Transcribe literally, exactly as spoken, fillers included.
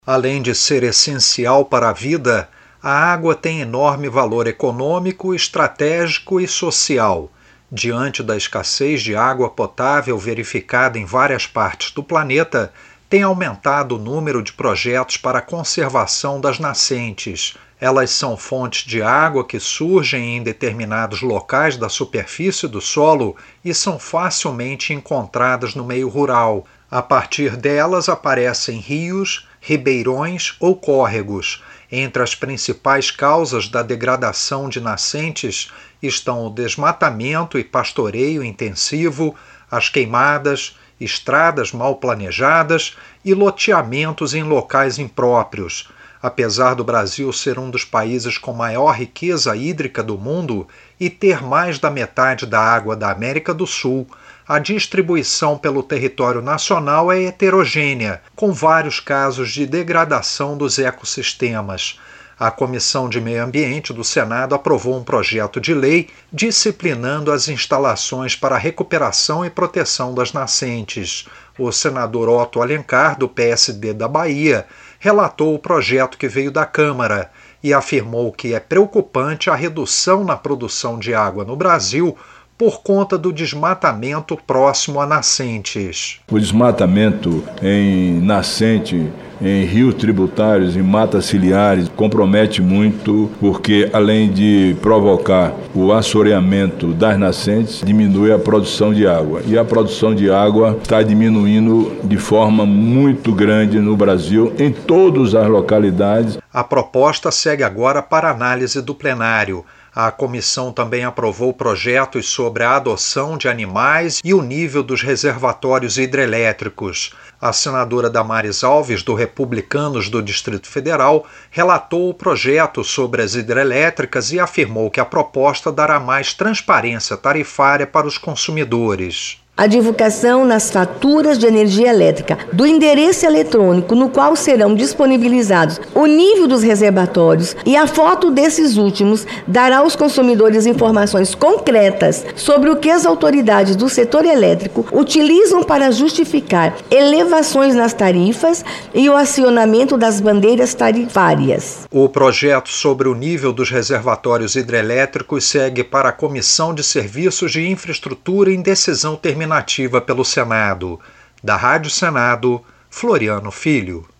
Além de ser essencial para a vida, a água tem enorme valor econômico, estratégico e social. Diante da escassez de água potável verificada em várias partes do planeta, tem aumentado o número de projetos para a conservação das nascentes. Elas são fontes de água que surgem em determinados locais da superfície do solo e são facilmente encontradas no meio rural. A partir delas aparecem rios, ribeirões ou córregos. Entre as principais causas da degradação de nascentes estão o desmatamento e pastoreio intensivo, as queimadas, estradas mal planejadas e loteamentos em locais impróprios. Apesar do Brasil ser um dos países com maior riqueza hídrica do mundo e ter mais da metade da água da América do Sul, a distribuição pelo território nacional é heterogênea, com vários casos de degradação dos ecossistemas. A Comissão de Meio Ambiente do Senado aprovou um projeto de lei disciplinando as instalações para a recuperação e proteção das nascentes. O senador Otto Alencar, do P S D da Bahia, relatou o projeto que veio da Câmara e afirmou que é preocupante a redução na produção de água no Brasil por conta do desmatamento próximo a nascentes. O desmatamento em nascente, em rios tributários, em matas ciliares, compromete muito porque, além de provocar o assoreamento das nascentes, diminui a produção de água. E a produção de água está diminuindo de forma muito grande no Brasil, em todas as localidades. A proposta segue agora para análise do plenário. A comissão também aprovou projetos sobre a adoção de animais e o nível dos reservatórios hidrelétricos. A senadora Damares Alves, do Republicanos do Distrito Federal, relatou o projeto sobre as hidrelétricas e afirmou que a proposta dará mais transparência tarifária para os consumidores. A divulgação nas faturas de energia elétrica do endereço eletrônico no qual serão disponibilizados o nível dos reservatórios e a foto desses últimos dará aos consumidores informações concretas sobre o que as autoridades do setor elétrico utilizam para justificar elevações nas tarifas e o acionamento das bandeiras tarifárias. O projeto sobre o nível dos reservatórios hidrelétricos segue para a Comissão de Serviços de Infraestrutura em decisão terminativa pelo Senado. Da Rádio Senado, Floriano Filho.